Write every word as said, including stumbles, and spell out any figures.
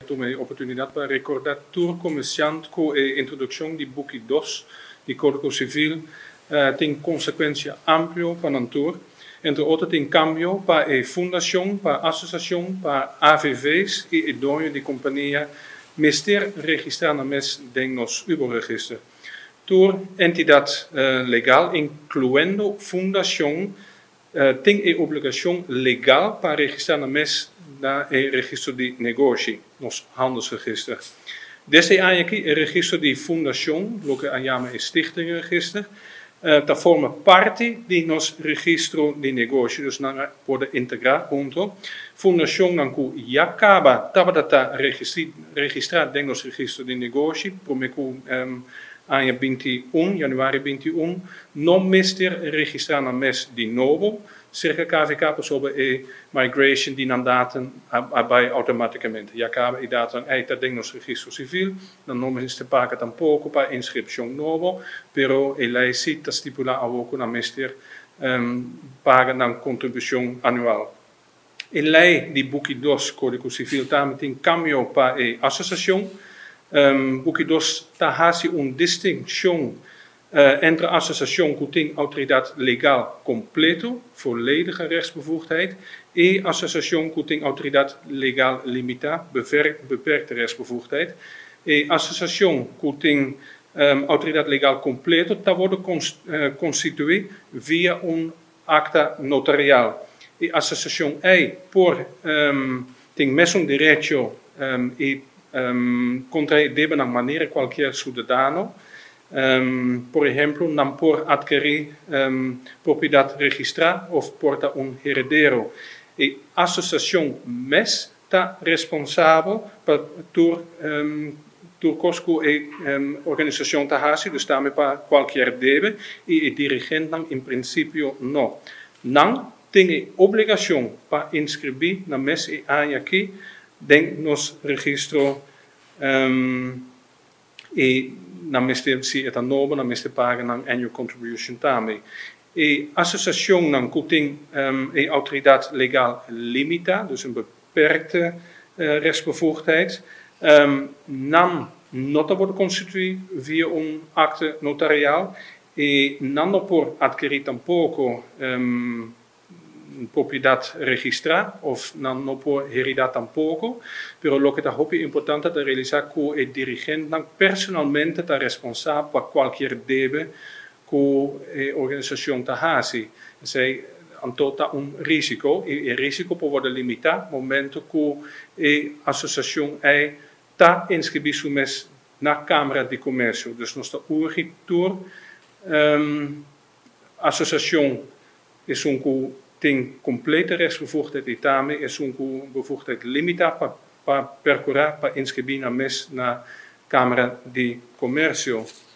tomei oportunidad para recordar tur comerciante com a introdução de book dois de Código Civil uh, tem consequência ampla para o tur. Entre outros, tem cambio para a fundação, para a associação, para A V V's e o dono de companhia mister registrar na mes de nos Uberregister. Tur entidade uh, legal, incluindo fundação, uh, tem a obrigação legal para registrar na mes na e registro de negócio, nos handelsregister. Deste ano aqui, o registro de fundação, o que a chama é stichtingregister, uh, dat forma parte de nos registro de negócio, dus não pode integrar junto. Fundação não que já acaba, tabata registrar de nos registro de negócio, como que um, ano vinte e um, januari vinte e um, não mister registrar na mes de novo, cerca K V K sobre a migration die dan daten bij automaticamente. Ja, acaba e daten eita de nos registro civil, dan não se paga tampouco para inscrição novo, pero a lei cita stipula algo na mister um, paga na contribuição anual. A lei de book dois Código Civil também tem cambio para a associação. Um, book dois está fazendo uma distinção uh, entre a associação que tem autoridade legal completa, volledige rechtsbevoegdheid, e a associação que tem autoridade legal limitada, beperkte rechtsbevoegdheid. E a associação que tem um, autoridade legal completa, está worden constituída via um acta notarial. E a associação é, por um, tem mesmo direito um, e um, contrair de uma maneira qualquer cidadão, um, por exemplo, não por adquirir um, propriedade registrada ou por um herdeiro. E a associação mes está responsável por um, por cosco e um, organização da raça, dus também para qualquer deve, e o dirigente não, em princípio, não. Não tem obrigação para inscrever na mes e ano aqui, dentro nos registro um, e na mes se é novo, na mes paga na annual contribution também. E a associação não que tem um, a autoridade legal limitada, dus een beperkte uh, rechtsbevoegdheid, um, não nota wordt constituído via um acte notarial e não por adquirir tampouco um, propriedade registrada of não por heredar tampouco, pero lo que é importante é realizar que o dirigente não personalmente está responsável por qualquer deve que a organização está fazendo. Zij antota um risco e o risco pode worden limitado no momento que a associação é está inscrito na Câmara de Comércio. Dus nós está urgente um, a associação é um que tem complete rechtsbevoegdheid e também é um que bevoegdheid limitada para percorrer, para inscrever na mes na Câmara de Comércio.